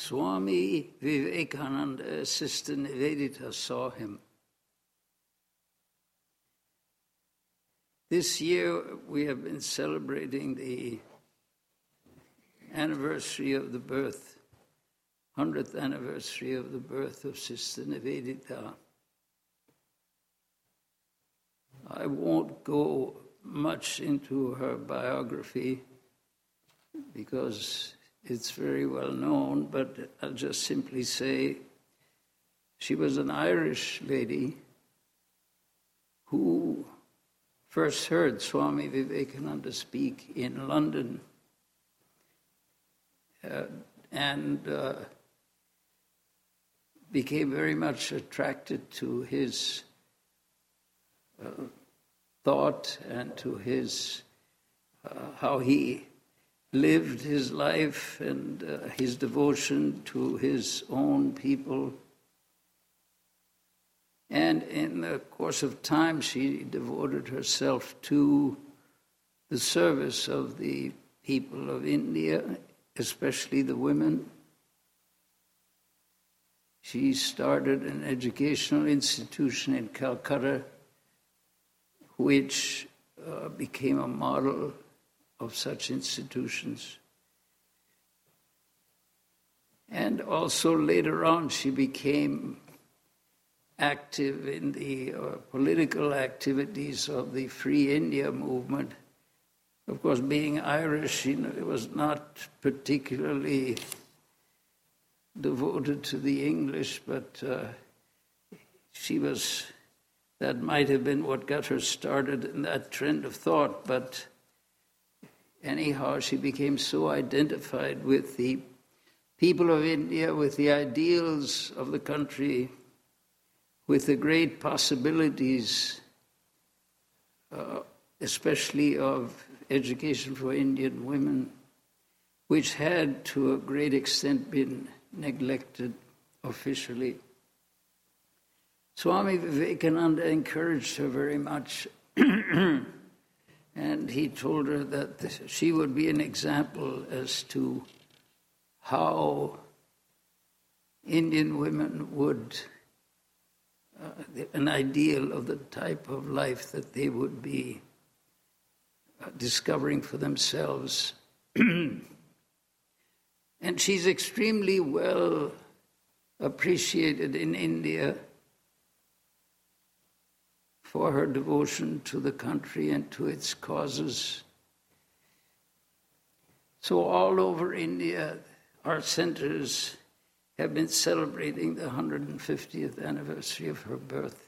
Swami Vivekananda, Sister Nivedita saw him. This year we have been celebrating the anniversary of the birth, 100th anniversary of the birth of Sister Nivedita. I won't go much into her biography because it's very well known, but I'll just simply say she was an Irish lady who first heard Swami Vivekananda speak in London and became very much attracted to his thought and to his how he lived his life and his devotion to his own people. And in the course of time, she devoted herself to the service of the people of India, especially the women. She started an educational institution in Calcutta, which became a model of such institutions. And also later on she became active in the political activities of the Free India movement. Of course, being Irish, she was not particularly devoted to the English, but that might have been what got her started in that trend of thought, but anyhow, she became so identified with the people of India, with the ideals of the country, with the great possibilities, especially of education for Indian women, which had to a great extent been neglected officially. Swami Vivekananda encouraged her very much. And he told her that she would be an example as to how Indian women would, an ideal of the type of life that they would be discovering for themselves. And she's extremely well appreciated in India for her devotion to the country and to its causes. So all over India, our centers have been celebrating the 150th anniversary of her birth.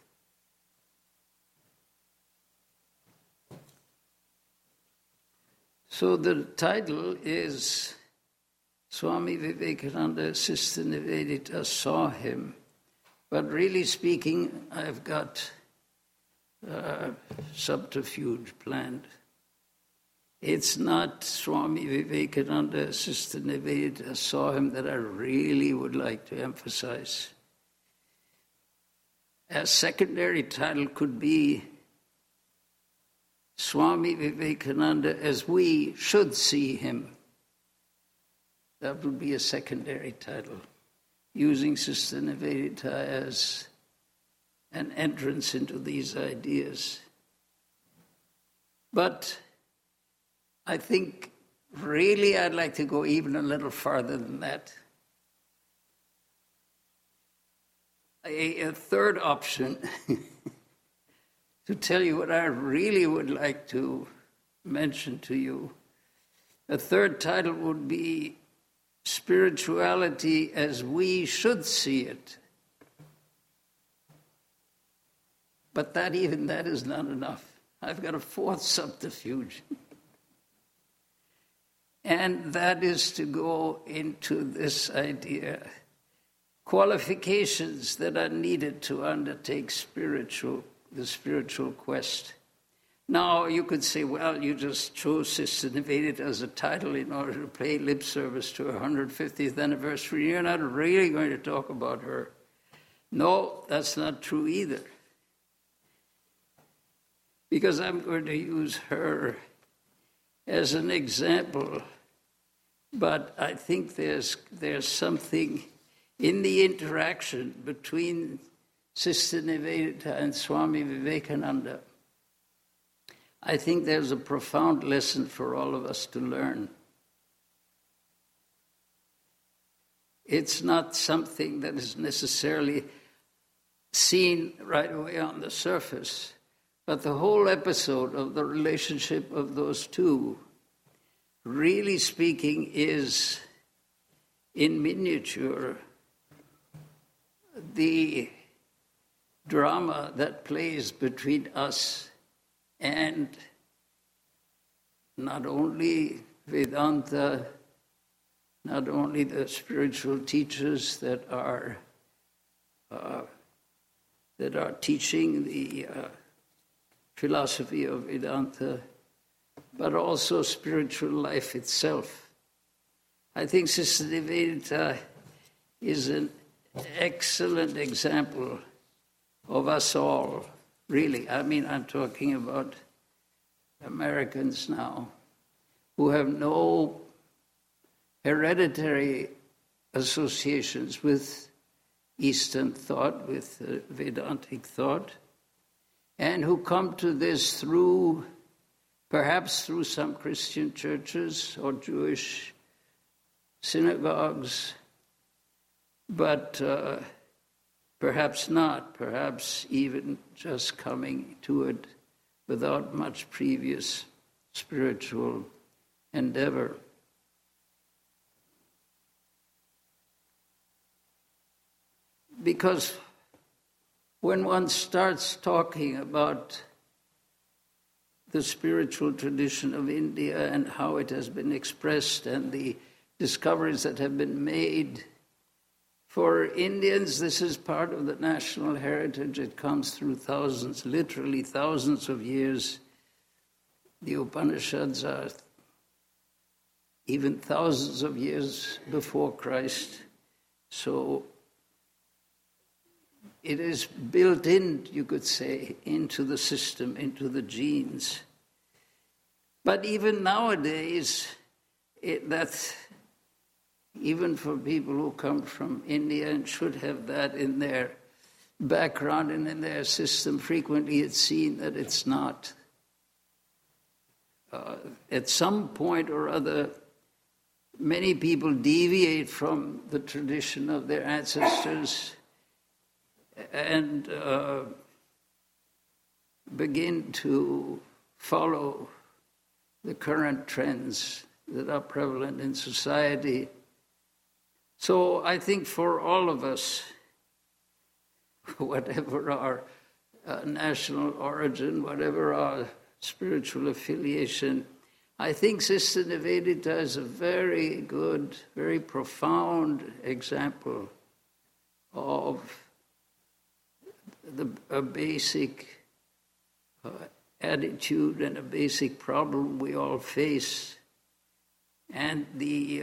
So the title is Swami Vivekananda, Sister Nivedita saw him. But really speaking, I've got subterfuge planned. It's not Swami Vivekananda, Sister Nivedita saw him that I really would like to emphasize. A secondary title could be Swami Vivekananda as we should see him. That would be a secondary title, using Sister Nivedita as an entrance into these ideas. But I think really I'd like to go even a little farther than that. A third option, to tell you what I really would like to mention to you, a third title would be Spirituality as we should see it. But that is not enough. I've got a fourth subterfuge. And that is to go into this idea, qualifications that are needed to undertake the spiritual quest. Now, you could say, well, you just chose Sister Nivedita as a title in order to pay lip service to her 150th anniversary. You're not really going to talk about her. No, that's not true either. Because I'm going to use her as an example But I think there's something in the interaction between Sister Nivedita and Swami Vivekananda. I think there's a profound lesson for all of us to learn. It's not something that is necessarily seen right away on the surface, but the whole episode of the relationship of those two, really speaking, is in miniature the drama that plays between us and not only Vedanta, not only the spiritual teachers that are teaching the philosophy of Vedanta, but also spiritual life itself. I think Sister Nivedita is an excellent example of us all, really. I mean, I'm talking about Americans now who have no hereditary associations with Eastern thought, with Vedantic thought, and who come to this perhaps through some Christian churches or Jewish synagogues, but perhaps not, perhaps even just coming to it without much previous spiritual endeavor. Because when one starts talking about the spiritual tradition of India and how it has been expressed and the discoveries that have been made, for Indians, this is part of the national heritage. It comes through thousands, literally thousands of years. The Upanishads are even thousands of years before Christ. So it is built in, you could say, into the system, into the genes. But even nowadays, that's even for people who come from India and should have that in their background and in their system, frequently it's seen that it's not. At some point or other, many people deviate from the tradition of their ancestors and begin to follow the current trends that are prevalent in society. So I think for all of us, whatever our national origin, whatever our spiritual affiliation, I think Sister Nivedita is a very good, very profound example of a basic attitude and a basic problem we all face, and the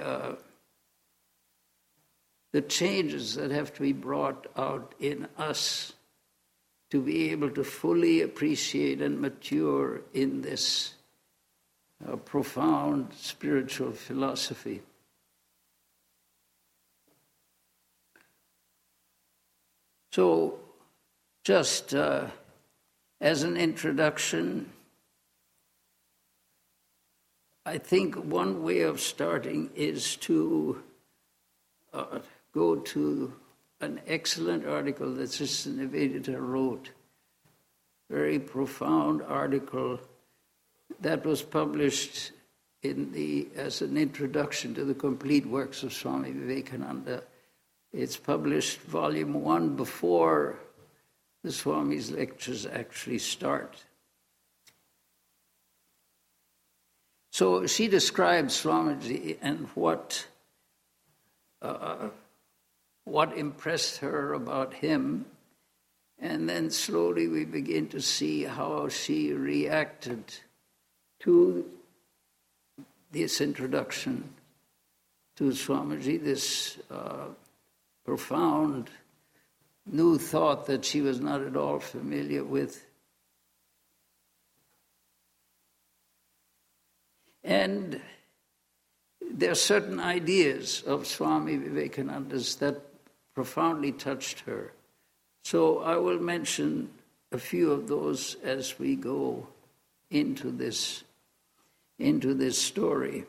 changes that have to be brought out in us to be able to fully appreciate and mature in this profound spiritual philosophy. So, just as an introduction, I think one way of starting is to go to an excellent article that Sister Nivedita wrote, very profound article that was published as an introduction to the complete works of Swami Vivekananda. It's published volume 1 before the Swami's lectures actually start. So she describes Swamiji and what impressed her about him, and then slowly we begin to see how she reacted to this introduction to Swamiji, this profound new thought that she was not at all familiar with. And there are certain ideas of Swami Vivekananda's that profoundly touched her. So I will mention a few of those as we go into this story.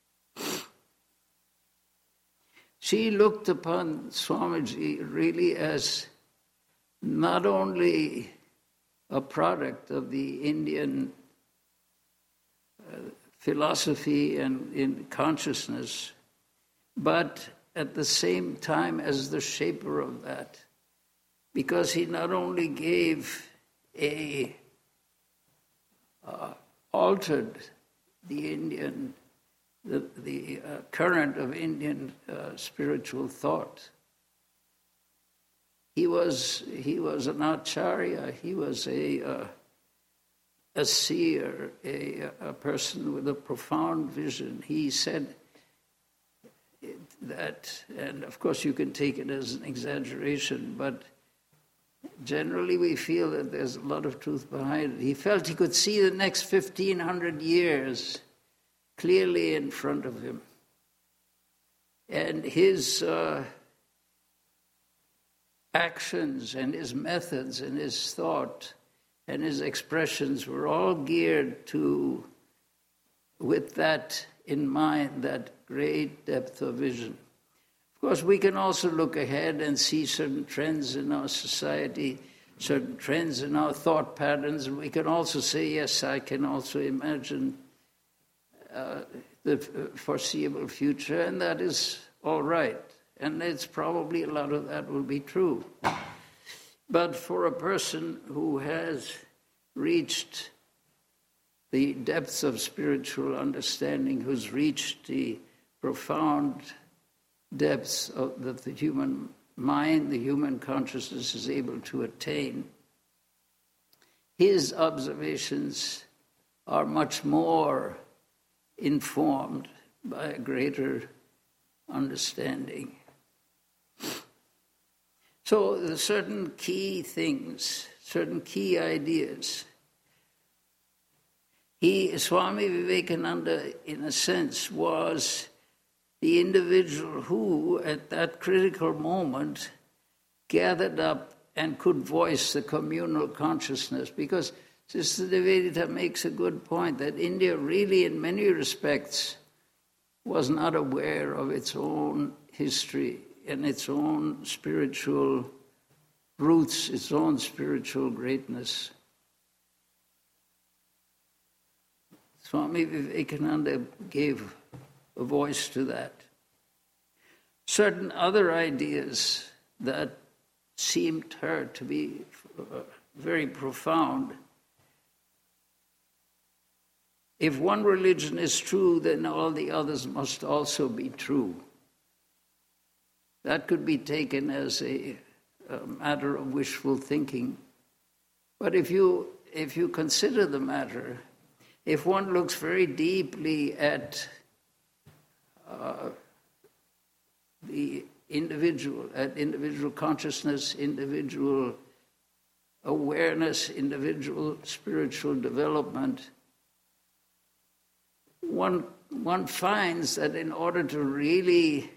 She looked upon Swamiji really as not only a product of the Indian philosophy and in consciousness, but at the same time as the shaper of that, because he not only gave altered the current of Indian spiritual thought. He was an acharya. He was a seer, a person with a profound vision. He said that, and of course you can take it as an exaggeration, but generally we feel that there's a lot of truth behind it. He felt he could see the next 1,500 years clearly in front of him. And his actions and his methods and his thought and his expressions were all geared to, with that in mind, that great depth of vision. Of course, we can also look ahead and see certain trends in our society, certain trends in our thought patterns, and we can also say, yes, I can also imagine the foreseeable future, and that is all right. And it's probably a lot of that will be true. But for a person who has reached the depths of spiritual understanding, who's reached the profound depths that the human mind, the human consciousness is able to attain, his observations are much more informed by a greater understanding. So there are certain key things, certain key ideas. Swami Vivekananda, in a sense, was the individual who, at that critical moment, gathered up and could voice the communal consciousness. Because Sister Nivedita makes a good point that India really, in many respects, was not aware of its own history and its own spiritual roots, its own spiritual greatness. Swami Vivekananda gave a voice to that. Certain other ideas that seemed to her to be very profound. If one religion is true, then all the others must also be true. That could be taken as a matter of wishful thinking. But if you consider the matter, if one looks very deeply at the individual, at individual consciousness, individual awareness, individual spiritual development, one finds that in order to really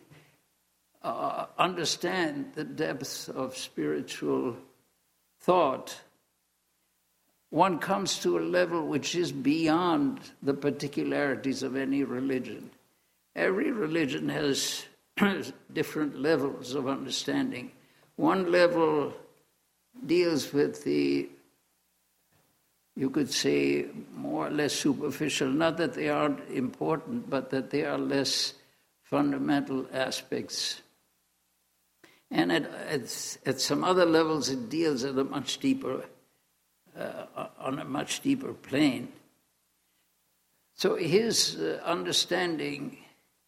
understand the depth of spiritual thought, one comes to a level which is beyond the particularities of any religion. Every religion has different levels of understanding. One level deals with the, you could say, more or less superficial, not that they aren't important, but that they are less fundamental aspects. And at some other levels it deals at a much deeper, on a much deeper plane. So his understanding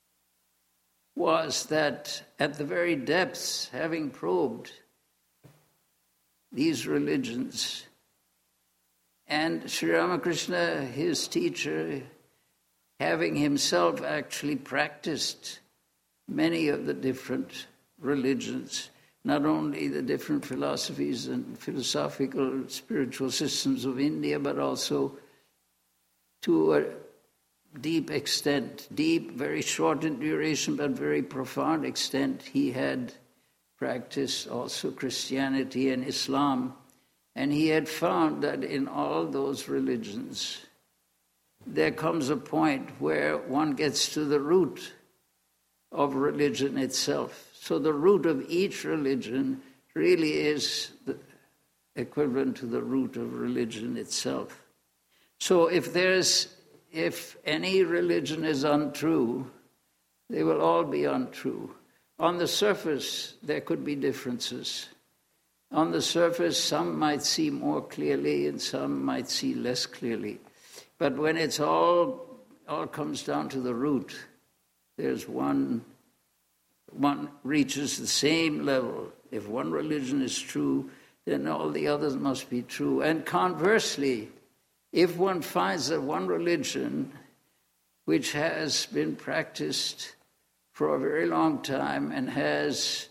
was that at the very depths, having probed these religions, and Sri Ramakrishna, his teacher, having himself actually practiced many of the different religions, not only the different philosophies and philosophical spiritual systems of India, but also to deep extent, deep, very short in duration, but very profound extent. He had practiced also Christianity and Islam, and he had found that in all those religions, there comes a point where one gets to the root of religion itself. So the root of each religion really is the equivalent to the root of religion itself. So if any religion is untrue, they will all be untrue. On the surface, there could be differences. On the surface, some might see more clearly and some might see less clearly. But when it's all comes down to the root, there's one reaches the same level. If one religion is true, then all the others must be true. And conversely, if one finds that one religion which has been practiced for a very long time and has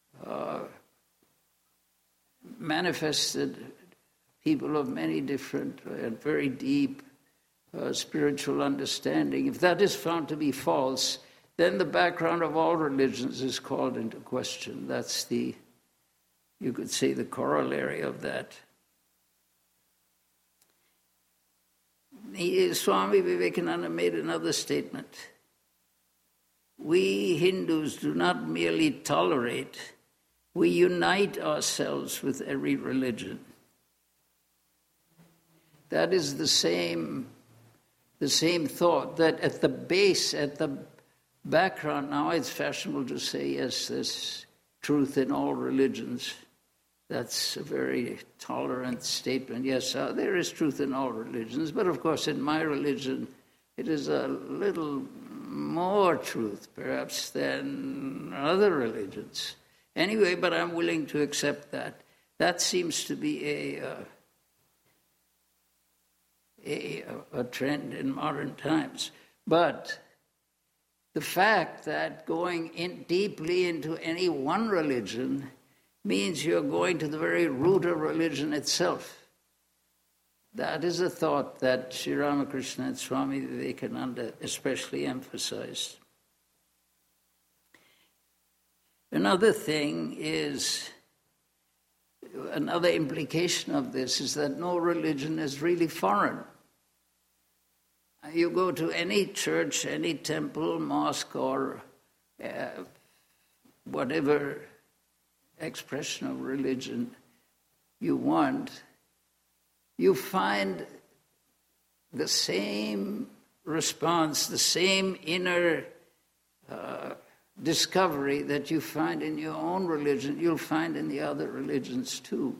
manifested people of many different and very deep spiritual understanding, if that is found to be false, then the background of all religions is called into question. That's you could say, the corollary of that. Swami Vivekananda made another statement. We Hindus do not merely tolerate, we unite ourselves with every religion. That is the same thought, that at the base, at the background, now it's fashionable to say, yes, there's truth in all religions. That's a very tolerant statement. Yes, there is truth in all religions, but of course in my religion it is a little more truth perhaps than other religions. Anyway, but I'm willing to accept that. That seems to be a trend in modern times. But the fact that going in deeply into any one religion means you're going to the very root of religion itself. That is a thought that Sri Ramakrishna and Swami Vivekananda especially emphasized. Another implication of this is that no religion is really foreign. You go to any church, any temple, mosque, or whatever expression of religion you want, you find the same response, the same inner discovery that you find in your own religion, you'll find in the other religions too.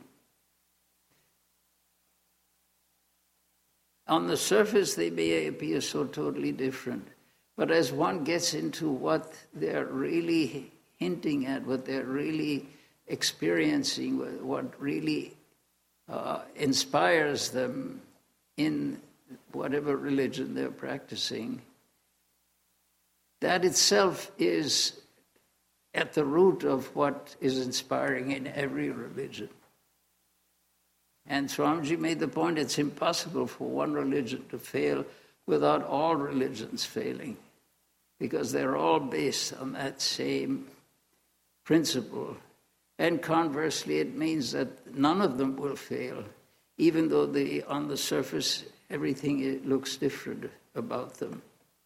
On the surface, they may appear so totally different, but as one gets into what they're really hinting at, what they're really experiencing, what really inspires them in whatever religion they're practicing, that itself is at the root of what is inspiring in every religion. And Swamiji made the point, it's impossible for one religion to fail without all religions failing, because they're all based on that same principle. And conversely, it means that none of them will fail, even though on the surface everything looks different about them.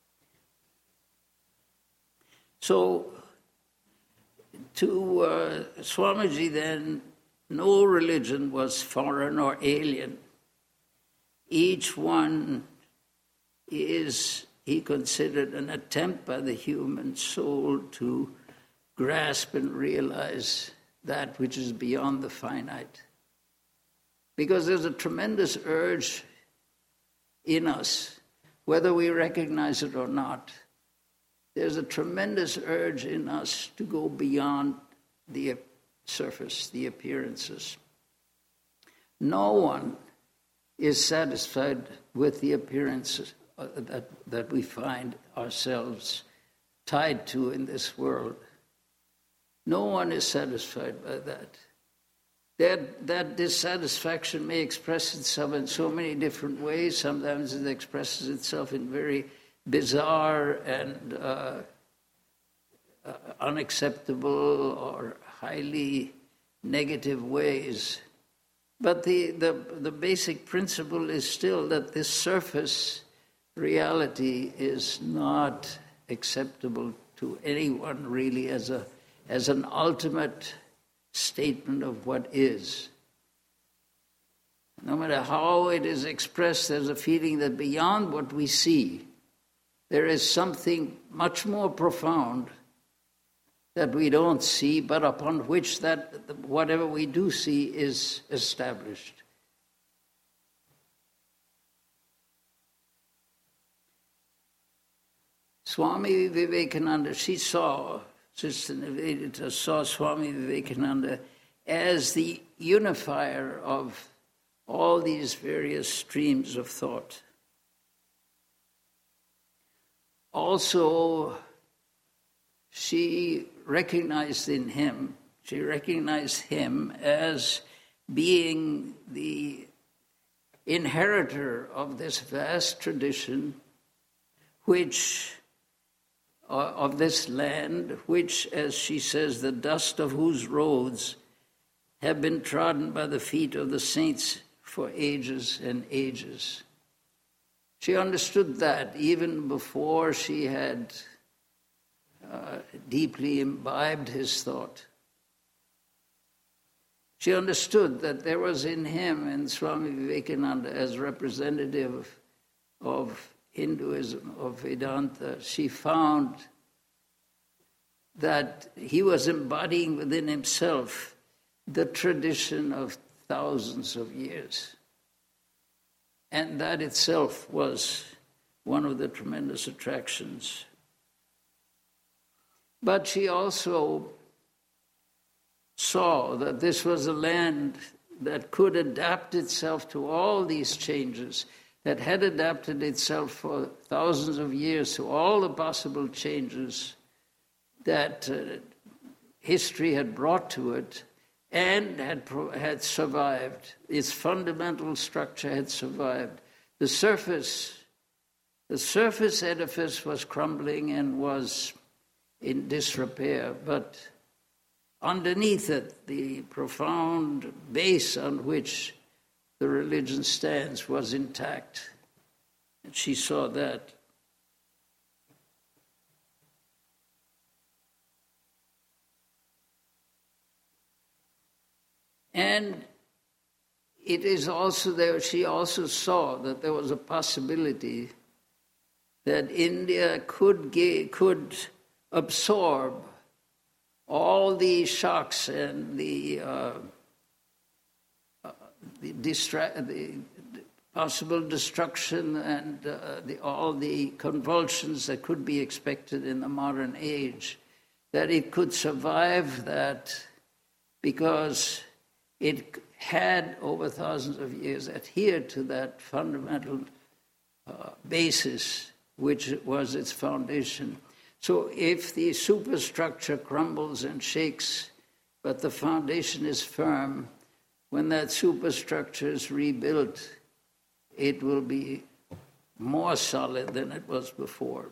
So, to Swamiji then, no religion was foreign or alien. Each one is, he considered, an attempt by the human soul to grasp and realize that which is beyond the finite. Because there's a tremendous urge in us, whether we recognize it or not. There's a tremendous urge in us to go beyond the surface, the appearances. No one is satisfied with the appearances that we find ourselves tied to in this world. No one is satisfied by that. That dissatisfaction may express itself in so many different ways. Sometimes it expresses itself in very bizarre and unacceptable or highly negative ways. But the basic principle is still that this surface reality is not acceptable to anyone really as an ultimate statement of what is. No matter how it is expressed, there's a feeling that beyond what we see, there is something much more profound that we don't see, but upon which that whatever we do see is established. Swami Vivekananda, Sister Nivedita saw Swami Vivekananda as the unifier of all these various streams of thought. Also, she recognized him as being the inheritor of this vast tradition, of this land, which, as she says, the dust of whose roads have been trodden by the feet of the saints for ages and ages. She understood that even before she had deeply imbibed his thought. She understood that there was in him, in Swami Vivekananda, as representative of Hinduism, of Vedanta, she found that he was embodying within himself the tradition of thousands of years. And that itself was one of the tremendous attractions. But she also saw that this was a land that could adapt itself to all these changes, that had adapted itself for thousands of years to all the possible changes that history had brought to it, and had survived. Its fundamental structure had survived. The surface edifice was crumbling and was in disrepair, but underneath it, the profound base on which the religion stands was intact. And she saw that. And it is also there, she also saw that there was a possibility that India could absorb all the shocks and the possible destruction and all the convulsions that could be expected in the modern age, that it could survive that because it had, over thousands of years, adhered to that fundamental basis, which was its foundation. So if the superstructure crumbles and shakes, but the foundation is firm, when that superstructure is rebuilt, it will be more solid than it was before.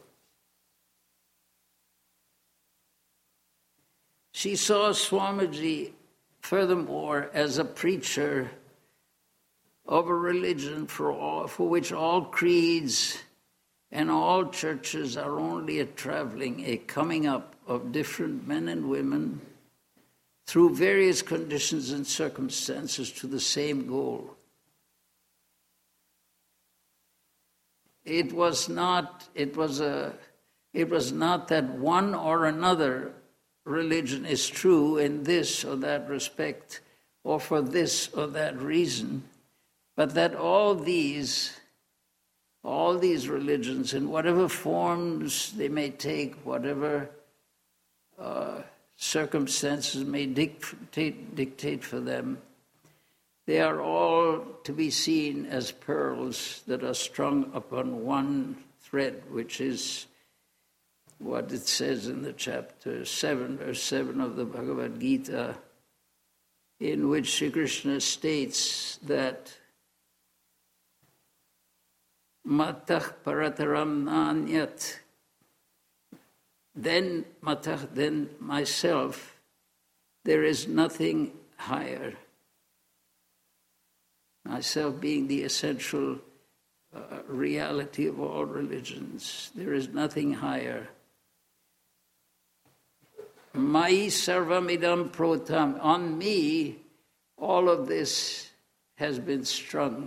She saw Swamiji, furthermore, as a preacher of a religion for which all creeds and all churches are only a traveling, a coming up of different men and women through various conditions and circumstances to the same goal. It was not that one or another religion is true in this or that respect, or for this or that reason, but that all these religions, in whatever forms they may take, whatever circumstances may dictate for them, they are all to be seen as pearls that are strung upon one thread, which is what it says in the chapter 7, verse 7 of the Bhagavad Gita, in which Sri Krishna states that Matah parataram nanyat. Then matah, then myself, there is nothing higher. Myself being the essential reality of all religions. There is nothing higher. Mai sarvamidam protam. On me, all of this has been strung.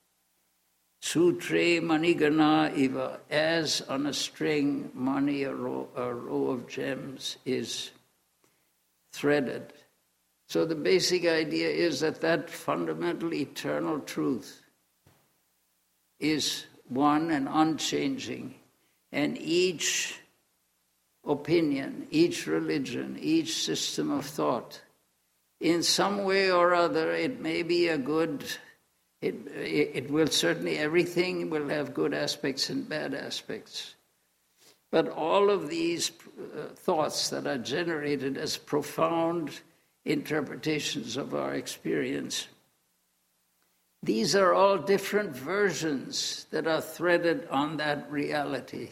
Sutre manigana iva. As on a string, mani, a row of gems, is threaded. So the basic idea is that fundamental eternal truth is one and unchanging. And each opinion, each religion, each system of thought, in some way or other, it may be a good, it will certainly, everything will have good aspects and bad aspects. But all of these thoughts that are generated as profound interpretations of our experience, these are all different versions that are threaded on that reality.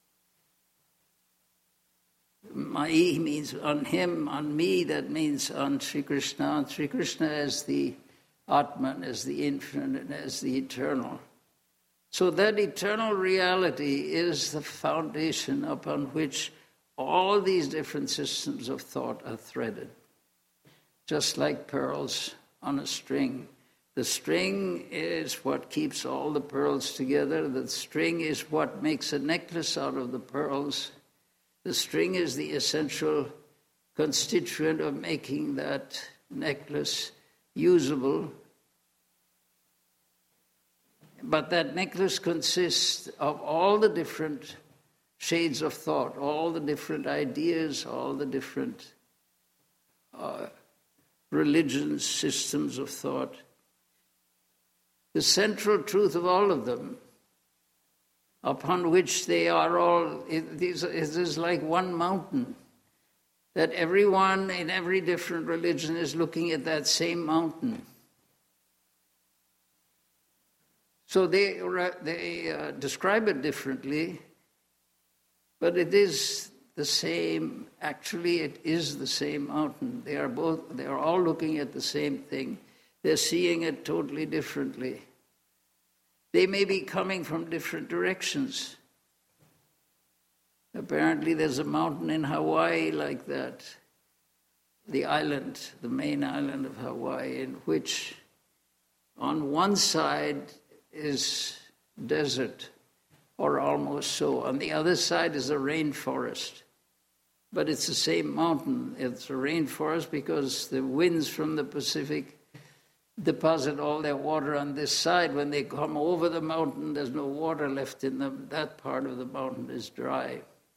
Mai means on him, on me, that means on Sri Krishna. On Sri Krishna as the Atman, as the infinite, and as the eternal. So that eternal reality is the foundation upon which all these different systems of thought are threaded. Just like pearls on a string. The string is what keeps all the pearls together. The string is what makes a necklace out of the pearls. The string is the essential constituent of making that necklace usable. But that necklace consists of all the different shades of thought, all the different ideas, all the different religions, systems of thought. The central truth of all of them, upon which they are all, it is like one mountain, that everyone in every different religion is looking at that same mountain. So they describe it differently, but it is the same. Actually, it is the same mountain. They are all looking at the same thing. They're seeing it totally differently. They may be coming from different directions. Apparently, there's a mountain in Hawaii like that, the island, the main island of Hawaii, in which on one side is desert, or almost so. On the other side is a rainforest. But it's the same mountain. It's a rainforest because the winds from the Pacific deposit all their water on this side. When they come over the mountain, there's no water left in them. That part of the mountain is dry.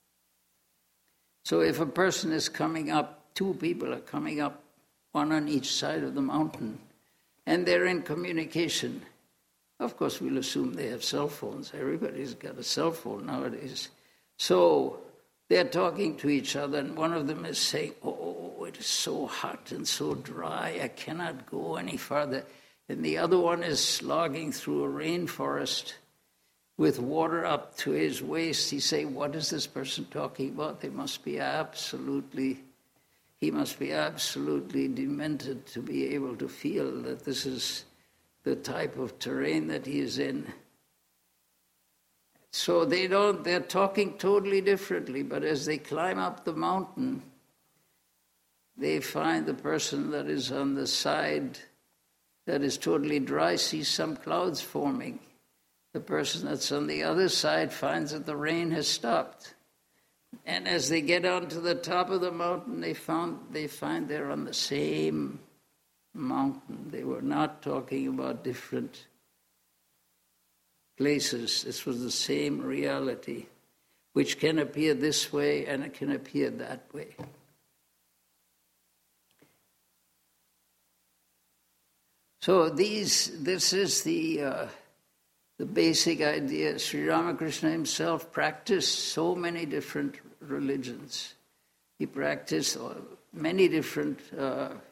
So if a person is coming up, two people are coming up, one on each side of the mountain, and they're in communication. Of course, we'll assume they have cell phones. Everybody's got a cell phone nowadays. So they're talking to each other, and one of them is saying, oh, it is so hot and so dry, I cannot go any farther. And the other one is slogging through a rainforest with water up to his waist. He's saying, what is this person talking about? He must be absolutely demented to be able to feel that this is the type of terrain that he is in. So they're talking totally differently, but as they climb up the mountain, they find the person that is on the side that is totally dry sees some clouds forming. The person that's on the other side finds that the rain has stopped. And as they get onto the top of the mountain, they find they're on the same mountain. They were not talking about different places. This was the same reality, which can appear this way and it can appear that way. So this is the basic idea. Sri Ramakrishna himself practiced so many different religions. He practiced many different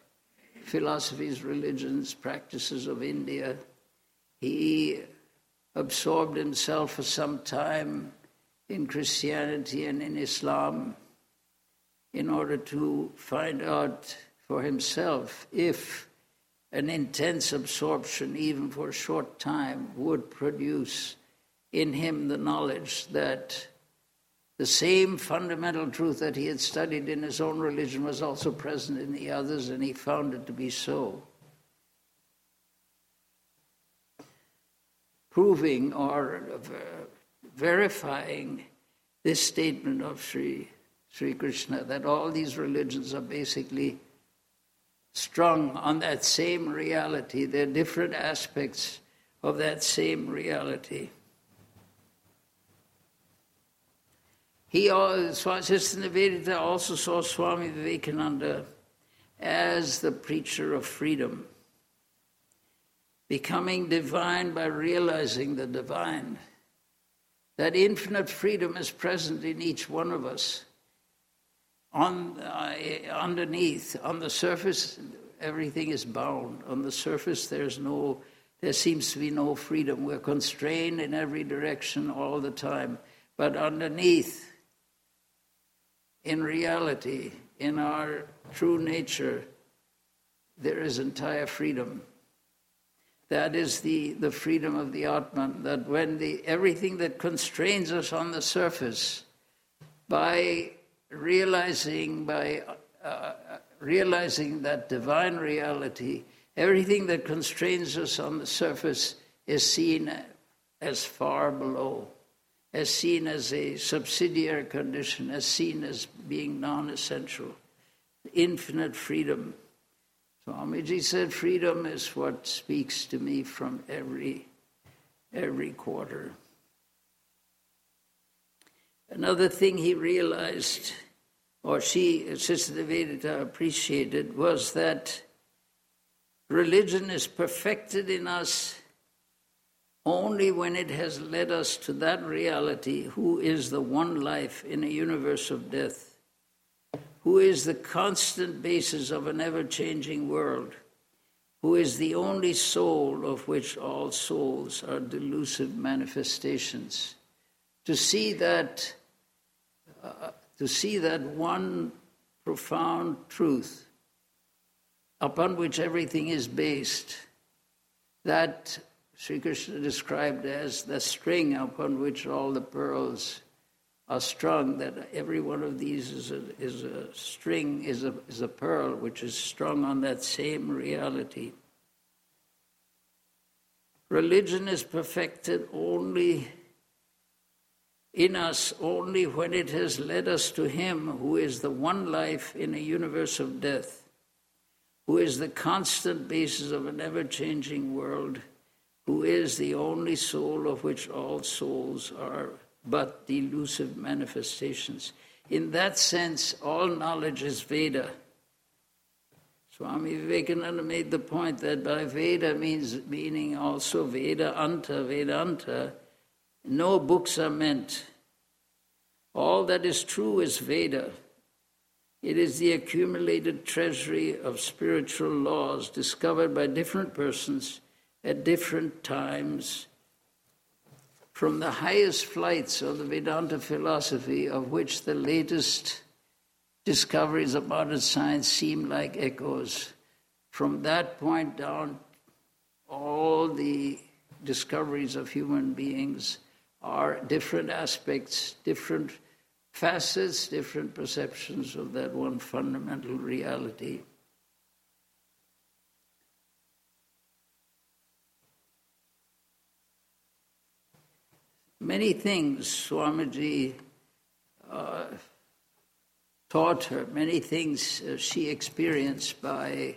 philosophies, religions, practices of India. He absorbed himself for some time in Christianity and in Islam in order to find out for himself if an intense absorption, even for a short time, would produce in him the knowledge that the same fundamental truth that he had studied in his own religion was also present in the others, and he found it to be so. Proving or verifying this statement of Sri Krishna, that all these religions are basically strung on that same reality. They're different aspects of that same reality. Sister Nivedita also saw Swami Vivekananda as the preacher of freedom, becoming divine by realizing the divine. That infinite freedom is present in each one of us. Underneath, on the surface, everything is bound. On the surface, there seems to be no freedom. We're constrained in every direction all the time. But underneath, in reality, in our true nature, there is entire freedom. That is the freedom of the Atman, that when everything that constrains us on the surface, by realizing that divine reality, everything that constrains us on the surface is seen as far below, as seen as a subsidiary condition, as seen as being non-essential. Infinite freedom. Swamiji said, freedom is what speaks to me from every quarter. Another thing he realized, or Sister Nivedita appreciated, was that religion is perfected in us only when it has led us to that reality, who is the one life in a universe of death, who is the constant basis of an ever-changing world, who is the only soul of which all souls are delusive manifestations. To see that one profound truth upon which everything is based, that Sri Krishna described as the string upon which all the pearls are strung, that every one of these is a string, is a pearl which is strung on that same reality. Religion is perfected only in us, only when it has led us to Him who is the one life in a universe of death, who is the constant basis of an ever-changing world, who is the only soul of which all souls are but delusive manifestations. In that sense, all knowledge is Veda. Swami Vivekananda made the point that by Veda meaning also Vedanta, no books are meant. All that is true is Veda. It is the accumulated treasury of spiritual laws discovered by different persons at different times, from the highest flights of the Vedanta philosophy, of which the latest discoveries of modern science seem like echoes. From that point down, all the discoveries of human beings are different aspects, different facets, different perceptions of that one fundamental reality. Many things Swamiji taught her, many things she experienced by,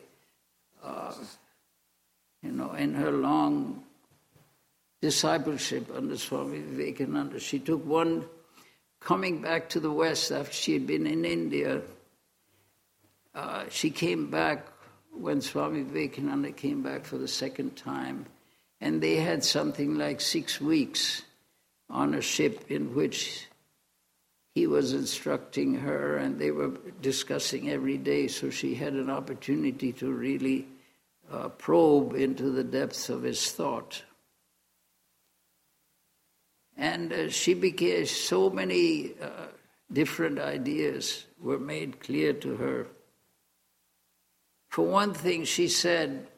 in her long discipleship under Swami Vivekananda. She took one coming back to the West after she had been in India. She came back when Swami Vivekananda came back for the second time, and they had something like 6 weeks on a ship in which he was instructing her, and they were discussing every day, so she had an opportunity to really probe into the depths of his thought. And she became, so many different ideas were made clear to her. For one thing, she said,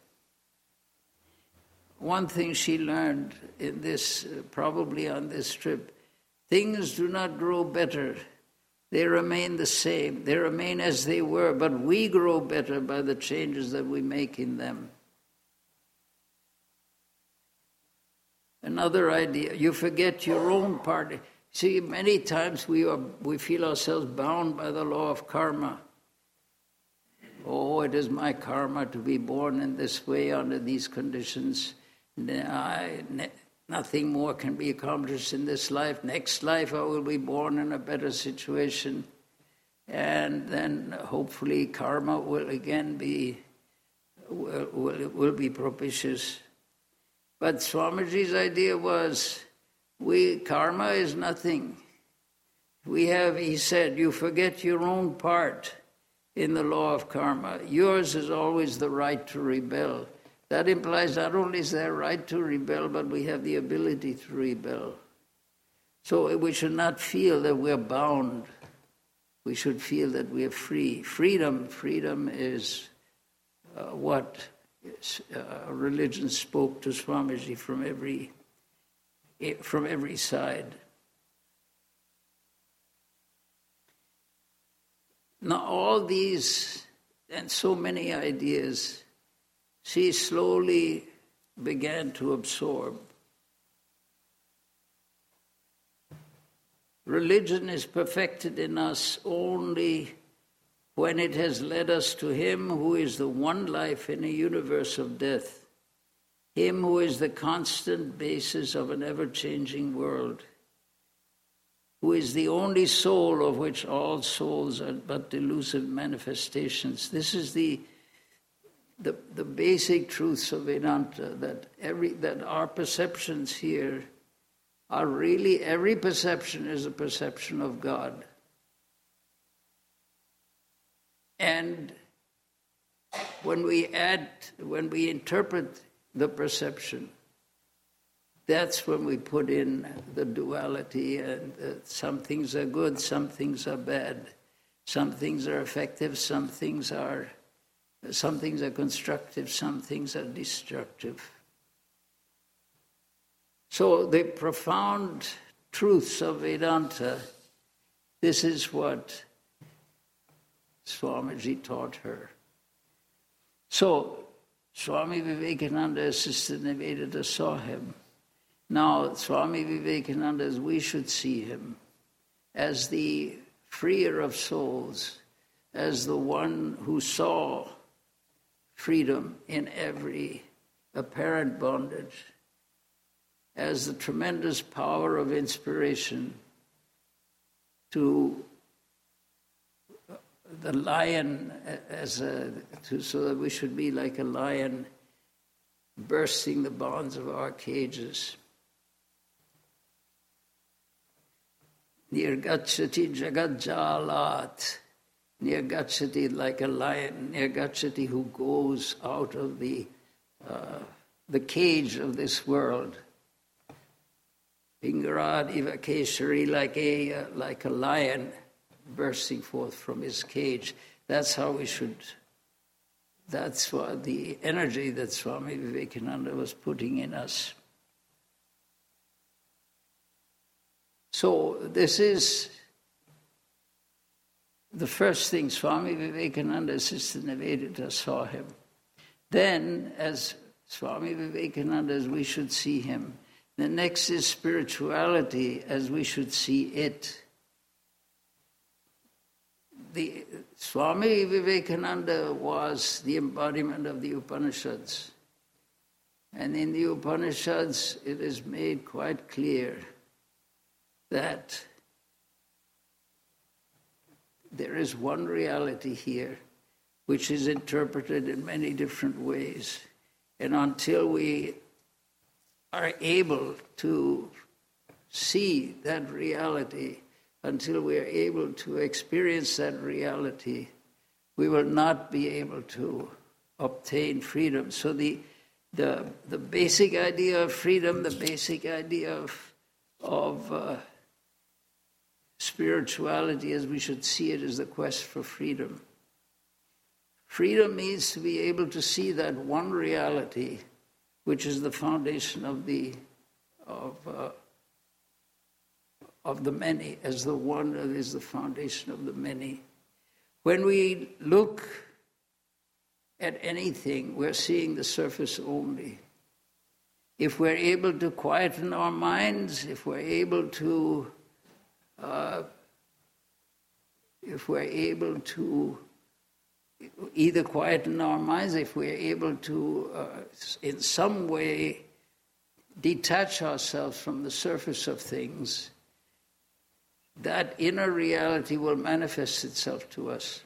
one thing she learned in this, probably on this trip, things do not grow better. They remain the same. They remain as they were, but we grow better by the changes that we make in them. Another idea, you forget your own part. See, many times we feel ourselves bound by the law of karma. Oh, it is my karma to be born in this way under these conditions. Nothing more can be accomplished in this life. Next life I will be born in a better situation. And then hopefully karma will again be propitious. But Swamiji's idea was, karma is nothing. He said, you forget your own part in the law of karma. Yours is always the right to rebel. That implies not only is there a right to rebel, but we have the ability to rebel. So we should not feel that we're bound. We should feel that we're free. Freedom is what religion spoke to Swamiji from every side. Now all these and so many ideas she slowly began to absorb. Religion is perfected in us only when it has led us to Him who is the one life in a universe of death, Him who is the constant basis of an ever-changing world, who is the only soul of which all souls are but delusive manifestations. This is the basic truths of Vedanta, that our perceptions here are really, every perception is a perception of God. And when we interpret the perception, that's when we put in the duality, and some things are good, some things are bad, some things are effective, some things are constructive, some things are destructive. So the profound truths of Vedanta, this is what Swamiji taught her. So Swami Vivekananda, Assistant Nivedita, saw him. Now Swami Vivekananda, as we should see him, as the freer of souls, as the one who saw freedom in every apparent bondage, as the tremendous power of inspiration to the lion, so that we should be like a lion bursting the bonds of our cages. Nirgacchati jagadjalat. Nirgacchati, like a lion. Nirgacchati, who goes out of the cage of this world. Pingarad ivakeshari, like a lion bursting forth from his cage. That's how we should. That's what the energy that Swami Vivekananda was putting in us. So this is the first thing. Swami Vivekananda, Assistant Nivedita, saw him. Then, as Swami Vivekananda, as we should see him. The next is spirituality, as we should see it. The Swami Vivekananda was the embodiment of the Upanishads. And in the Upanishads, it is made quite clear that there is one reality here which is interpreted in many different ways. And until we are able to see that reality, until we are able to experience that reality, we will not be able to obtain freedom. So the basic idea of freedom, the basic idea of spirituality as we should see it is the quest for freedom. Freedom means to be able to see that one reality, which is the foundation of the many, as the one that is the foundation of the many. When we look at anything, we're seeing the surface only. If we're able to quieten our minds, if we're able to either quieten our minds, if we're able to in some way detach ourselves from the surface of things, that inner reality will manifest itself to us.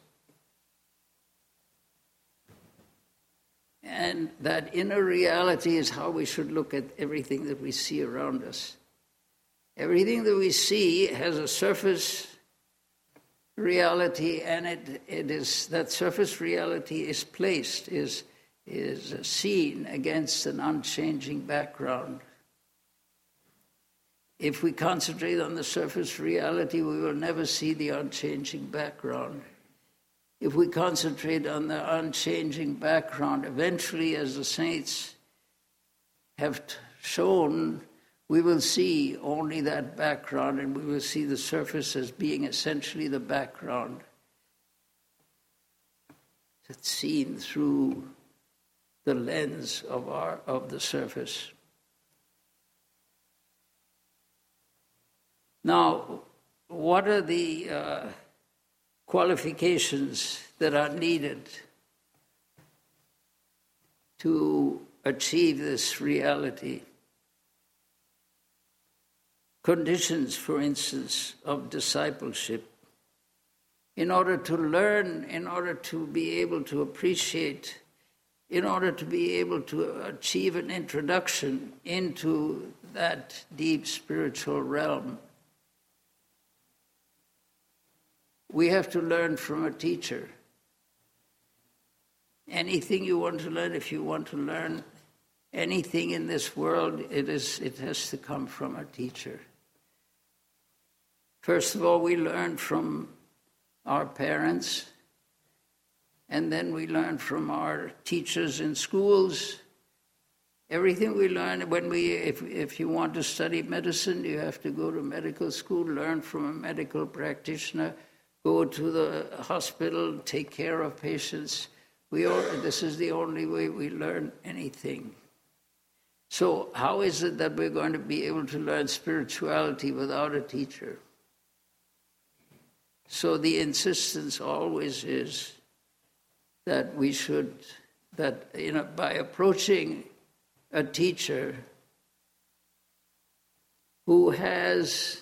And that inner reality is how we should look at everything that we see around us. Everything that we see has a surface reality, and it is that surface reality is placed, is seen against an unchanging background. If we concentrate on the surface reality, we will never see the unchanging background. If we concentrate on the unchanging background, eventually, as the saints have shown, we will see only that background, and we will see the surface as being essentially the background that's seen through the lens of the surface. Now, what are the qualifications that are needed to achieve this reality? Conditions, for instance, of discipleship. In order to learn, in order to be able to appreciate, in order to be able to achieve an introduction into that deep spiritual realm, we have to learn from a teacher. Anything you want to learn, if you want to learn anything in this world, it has to come from a teacher. First of all, we learn from our parents, and then we learn from our teachers in schools. Everything we learn, if you want to study medicine, you have to go to medical school, learn from a medical practitioner, go to the hospital, take care of patients. This is the only way we learn anything. So how is it that we're going to be able to learn spirituality without a teacher? So the insistence always is that we should, by approaching a teacher who has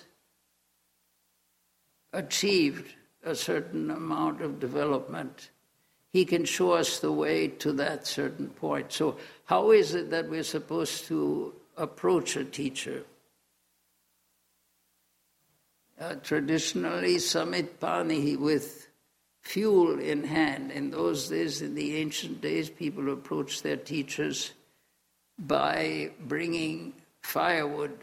achieved a certain amount of development, he can show us the way to that certain point. So how is it that we're supposed to approach a teacher? Traditionally, samit pani, with fuel in hand. In those days, in the ancient days, people approached their teachers by bringing firewood,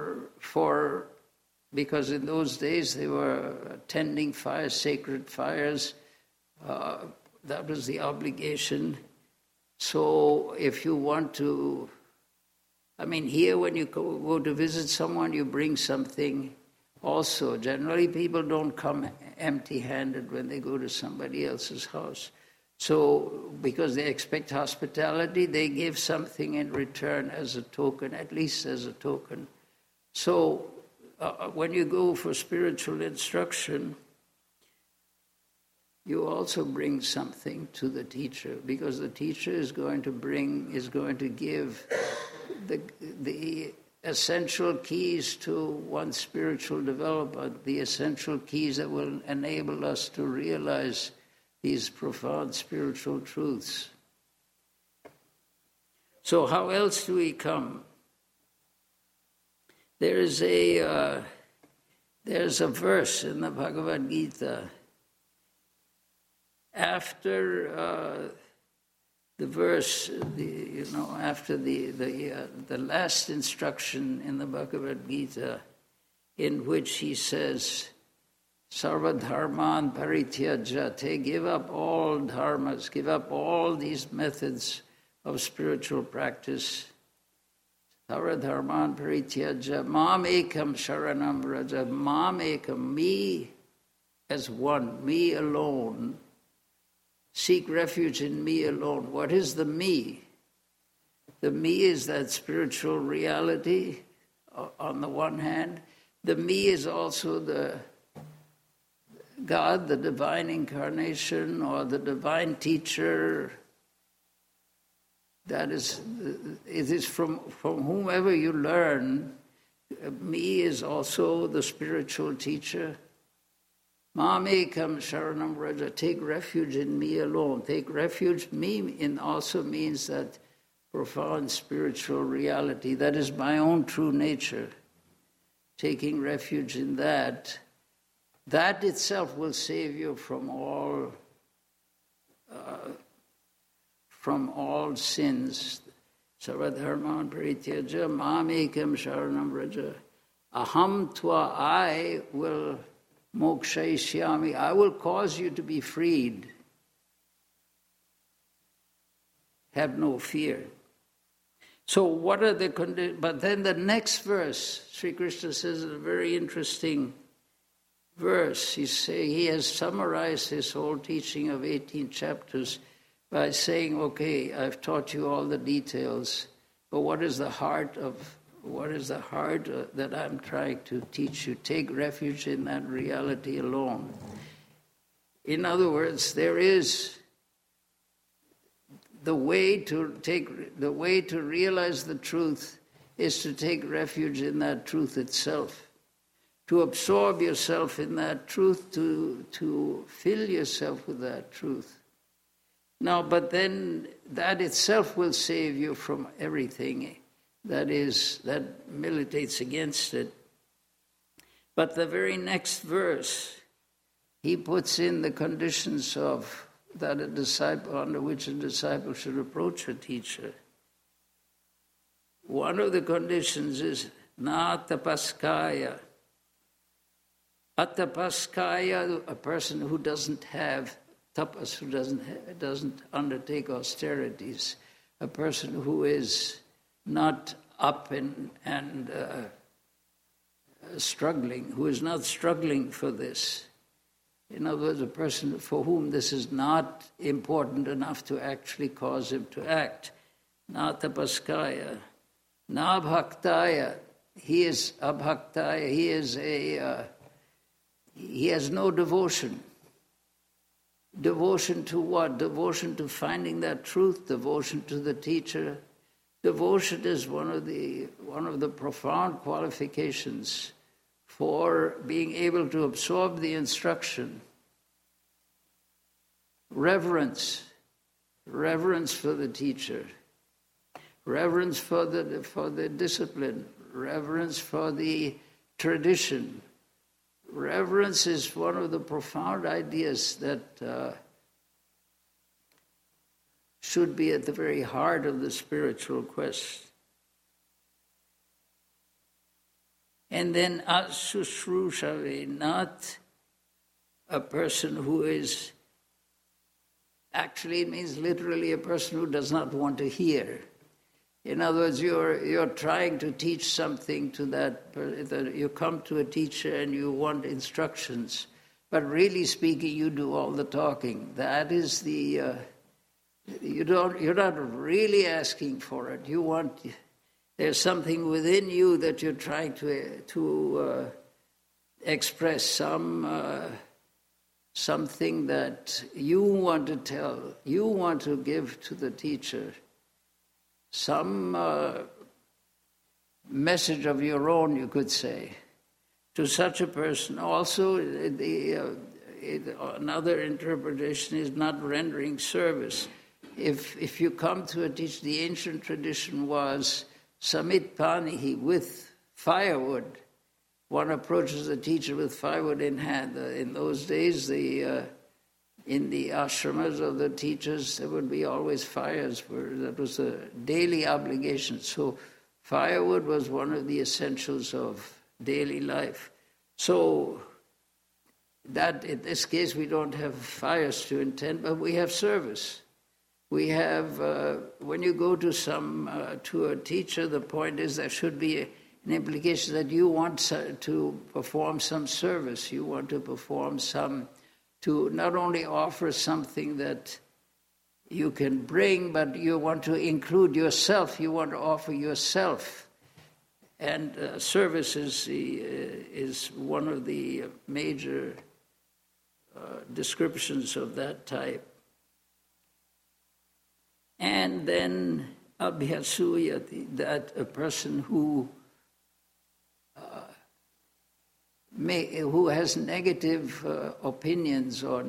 because in those days they were tending fires, sacred fires. That was the obligation. So if you want to, here when you go to visit someone, you bring something also. Generally, people don't come empty-handed when they go to somebody else's house. So because they expect hospitality, they give something in return as a token, at least as a token. So when you go for spiritual instruction, you also bring something to the teacher, because the teacher is going to give the essential keys to one's spiritual development, the essential keys that will enable us to realize these profound spiritual truths. So how else do we come? There's a verse in the Bhagavad Gita. After the verse, after the last instruction in the Bhagavad Gita, in which he says, Sarva dharman parityajate, give up all dharmas, give up all these methods of spiritual practice. Sarva dharman parityaja, mam ekam sharanam vraja, mam ekam, me as one, me alone. Seek refuge in me alone. What is the me? The me is that spiritual reality on the one hand. The me is also the God, the divine incarnation, or the divine teacher. That is, it is from whomever you learn. Me is also the spiritual teacher. Mamekam sharanam vraja, take refuge in me alone. Take refuge, me also means that profound spiritual reality. That is my own true nature. Taking refuge in that, that itself will save you from all sins. Sarvadharman parityaja, mamekam sharanam vraja. Aham tva, I will mokshayishyami, I will cause you to be freed. Have no fear. So what are the conditions? But then the next verse, Sri Krishna says a very interesting verse. He has summarized his whole teaching of 18 chapters by saying, okay, I've taught you all the details, but what is the heart that I'm trying to teach you? Take refuge in that reality alone. In other words, there is the way to realize the truth is to take refuge in that truth itself, to absorb yourself in that truth, to fill yourself with that truth. Now, but then that itself will save you from everything that militates against it. But the very next verse, he puts in the conditions of that a disciple, under which a disciple should approach a teacher. One of the conditions is na tapaskaya. Atapaskaya, a person who doesn't have tapas, who doesn't undertake austerities, a person who is not up and struggling, who is not struggling for this. In other words, a person for whom this is not important enough to actually cause him to act. Na tapaskaya. Na bhaktaya. He is abhaktaya. He has no devotion. Devotion to what? Devotion to finding that truth, devotion to the teacher. Devotion is one of the profound qualifications for being able to absorb the instruction. Reverence for the teacher, reverence for the discipline, reverence for the tradition. Reverence is one of the profound ideas that should be at the very heart of the spiritual quest. And then asushrushavi, not a person who is, actually it means literally a person who does not want to hear. In other words, you're trying to teach something to that, you come to a teacher and you want instructions, but really speaking, you do all the talking. That is you're not really asking for it. There's something within you that you're trying to express, something that you want to tell, you want to give to the teacher, some message of your own, you could say, to such a person. Also, another interpretation is not rendering service. If you come to a teacher, the ancient tradition was samit panihi, with firewood. One approaches the teacher with firewood in hand. In those days, in the ashramas of the teachers, there would be always fires. That was a daily obligation. So firewood was one of the essentials of daily life. So that in this case we don't have fires to intend, but we have service. We have, when you go to to a teacher, the point is there should be an implication that you want to perform some service. You want to perform to not only offer something that you can bring, but you want to include yourself. You want to offer yourself. And service is one of the major descriptions of that type. And then abhyasuyati, that a person who has negative opinions or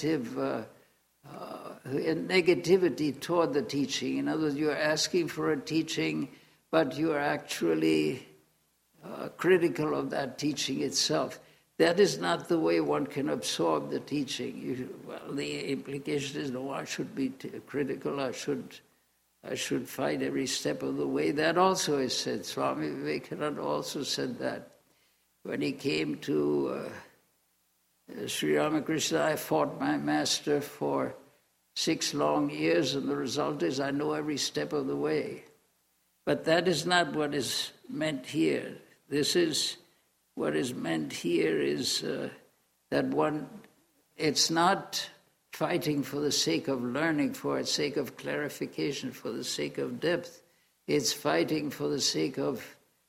negativity toward the teaching. In other words, you're asking for a teaching, but you are actually critical of that teaching itself. That is not the way one can absorb the teaching. The implication is, no, I should be critical. I should fight every step of the way. That also is said. Swami Vivekananda also said that. When he came to Sri Ramakrishna, I fought my master for 6 long years, and the result is I know every step of the way. But that is not what is meant here. What is meant here is that it's not fighting for the sake of learning, for the sake of clarification, for the sake of depth. It's fighting for the sake of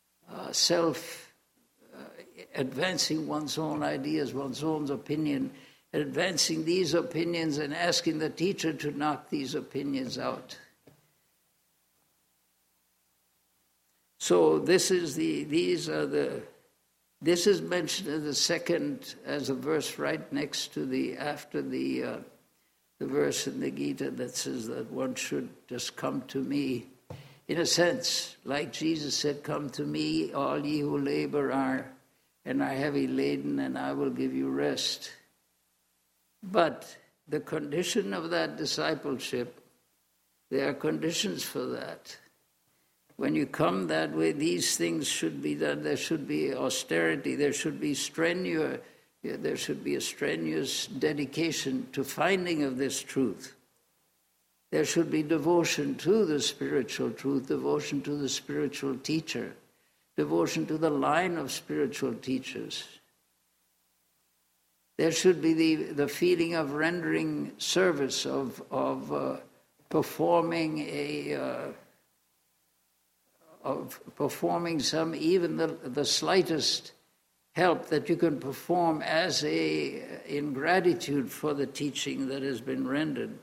advancing one's own ideas, one's own opinion, advancing these opinions and asking the teacher to knock these opinions out. So this is mentioned in the second, as a verse right next to after the verse in the Gita that says that one should just come to me. In a sense, like Jesus said, come to me, all ye who labor and are heavy laden, and I will give you rest. But the condition of that discipleship, there are conditions for that. When you come that way, these things should be done. There should be austerity. There should be a strenuous dedication to finding of this truth. There should be devotion to the spiritual truth, devotion to the spiritual teacher, devotion to the line of spiritual teachers. There should be the feeling of rendering service, of performing some, even the slightest help that you can perform in gratitude for the teaching that has been rendered.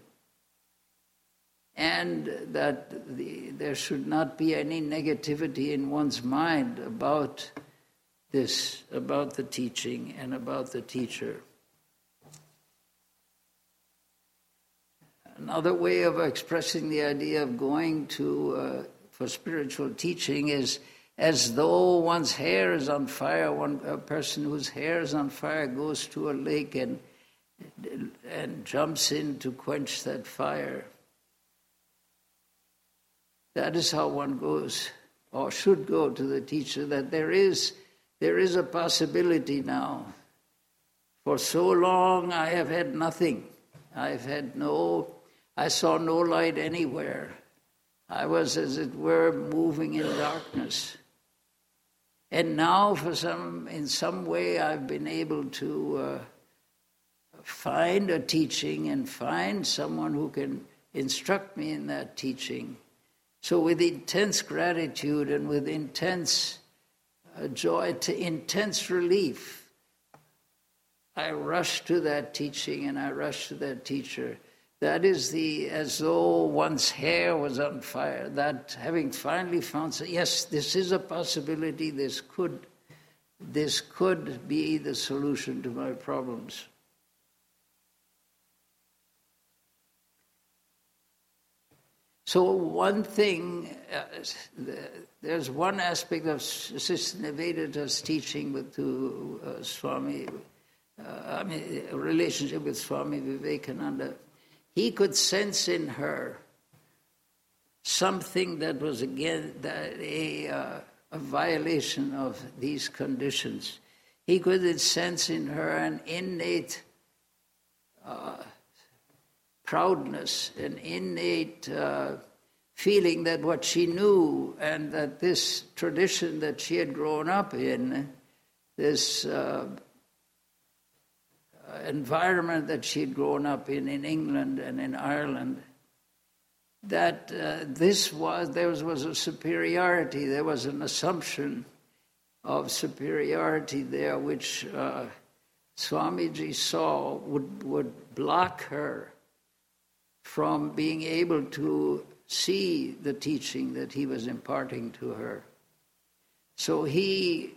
And that there should not be any negativity in one's mind about this, about the teaching and about the teacher. Another way of expressing the idea of going to for spiritual teaching is as though one's hair is on fire. A person whose hair is on fire goes to a lake and jumps in to quench that fire. That is how one goes, or should go, to the teacher, that there is a possibility now. For so long I have had nothing. I saw no light anywhere. I was, as it were, moving in darkness. And now, in some way, I've been able to find a teaching and find someone who can instruct me in that teaching. So with intense gratitude and with intense joy, to intense relief, I rush to that teaching and I rush to that teacher. That is as though one's hair was on fire. That having finally found, yes, this is a possibility. This could be the solution to my problems. So one thing, there's one aspect of Sister Nivedita's teaching to Swami, a relationship with Swami Vivekananda. He could sense in her something that was again a violation of these conditions. He could sense in her an innate proudness, an innate feeling that what she knew and that this tradition that she had grown up in, this environment that she had grown up in England and in Ireland, that there was a superiority, there was an assumption of superiority there, which Swamiji saw would block her from being able to see the teaching that he was imparting to her. So he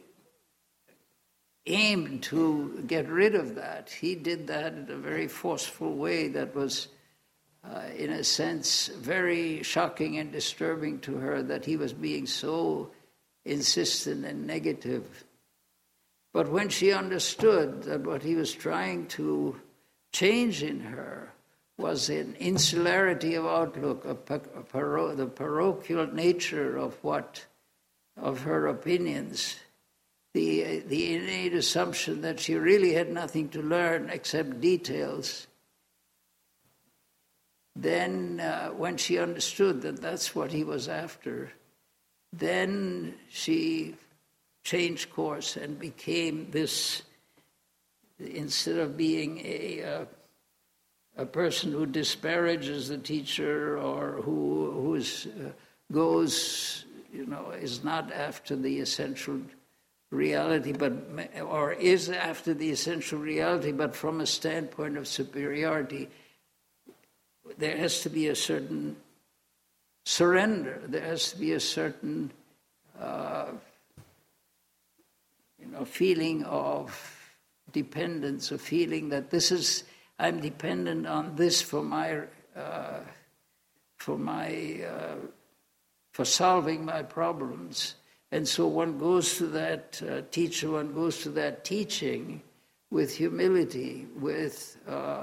aimed to get rid of that. He did that in a very forceful way that was, in a sense, very shocking and disturbing to her, that he was being so insistent and negative. But when she understood that what he was trying to change in her was an insularity of outlook, the parochial nature of her opinions, the innate assumption that she really had nothing to learn except details, then when she understood that that's what he was after, then she changed course and became this, instead of being a person who disparages the teacher or who goes, is not after the essential reality, or is after the essential reality, but from a standpoint of superiority, there has to be a certain surrender. There has to be a certain feeling of dependence, a feeling that I'm dependent on this for solving my problems. And so one goes to that teacher, one goes to that teaching with humility, with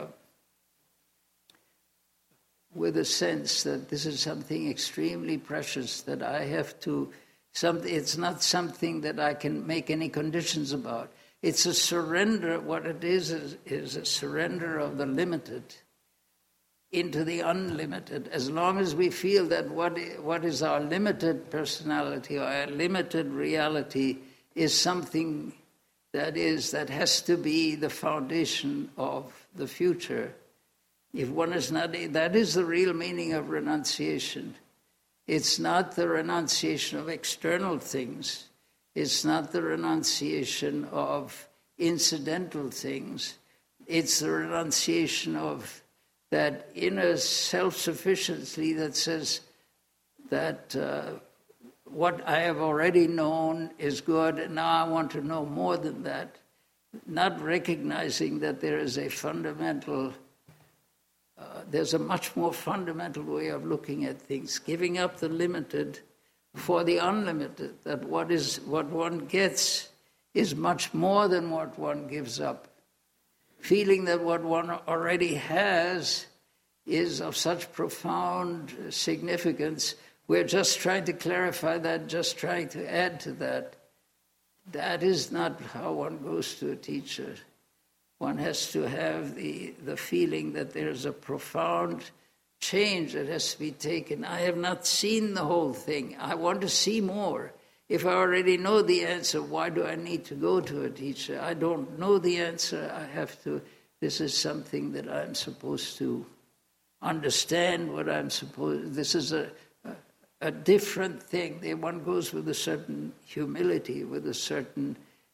a sense that this is something extremely precious that I have to. It's not something that I can make any conditions about. It's a surrender. What it is a surrender of the limited into the unlimited. As long as we feel that what is our limited personality or our limited reality is something that has to be the foundation of the future. If one is not, that is the real meaning of renunciation. It's not the renunciation of external things. It's not the renunciation of incidental things. It's the renunciation of that inner self-sufficiency that says that what I have already known is good, and now I want to know more than that. Not recognizing that there is a fundamental, there's a much more fundamental way of looking at things, giving up the limited for the unlimited, that what one gets is much more than what one gives up. Feeling that what one already has is of such profound significance, we're just trying to clarify that, just trying to add to that. That is not how one goes to a teacher. One has to have the feeling that there's a profound change that has to be taken. I have not seen the whole thing. I want to see more. If I already know the answer, why do I need to go to a teacher? I don't know the answer. This is something that I'm supposed to understand this is a different thing. One goes with a certain humility, with a certain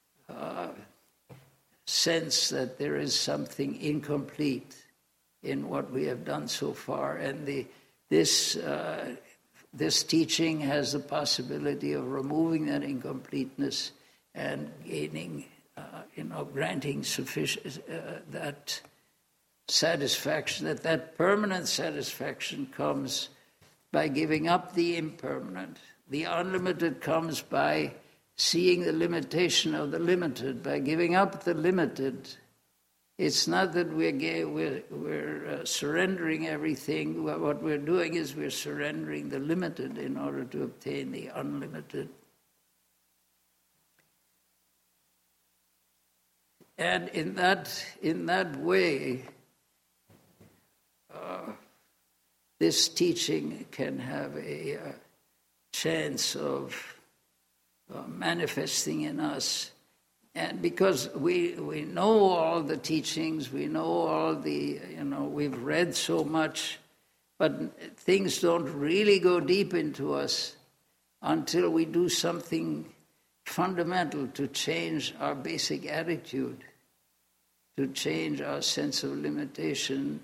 sense that there is something incomplete in what we have done so far. And this teaching has the possibility of removing that incompleteness and gaining, granting sufficient that satisfaction. That permanent satisfaction comes by giving up the impermanent. The unlimited comes by seeing the limitation of the limited. By giving up the limited, it's not that we're surrendering everything. What we're doing is we're surrendering the limited in order to obtain the unlimited. And in that way, this teaching can have a chance of manifesting in us. And because we know all the teachings, we know all the, we've read so much, but things don't really go deep into us until we do something fundamental to change our basic attitude, to change our sense of limitation.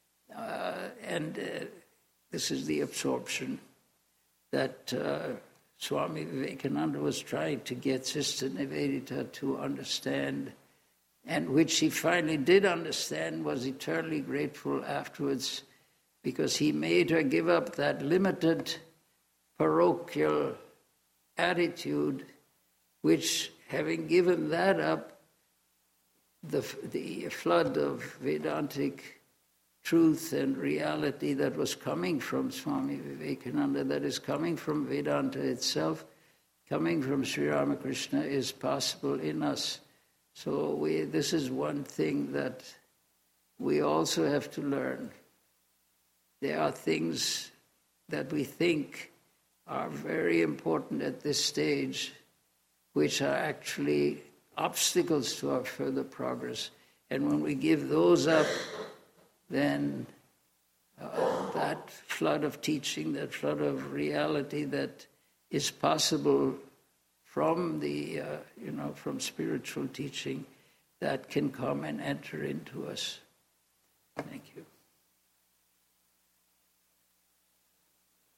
This is the absorption that Swami Vivekananda was trying to get Sister Nivedita to understand, and which he finally did understand, was eternally grateful afterwards, because he made her give up that limited parochial attitude, which, having given that up, the flood of Vedantic truth and reality that was coming from Swami Vivekananda, that is coming from Vedanta itself, coming from Sri Ramakrishna, is possible in us. So this is one thing that we also have to learn. There are things that we think are very important at this stage, which are actually obstacles to our further progress. And when we give those up, then that flood of teaching, that flood of reality that is possible from the, from spiritual teaching, that can come and enter into us. Thank you.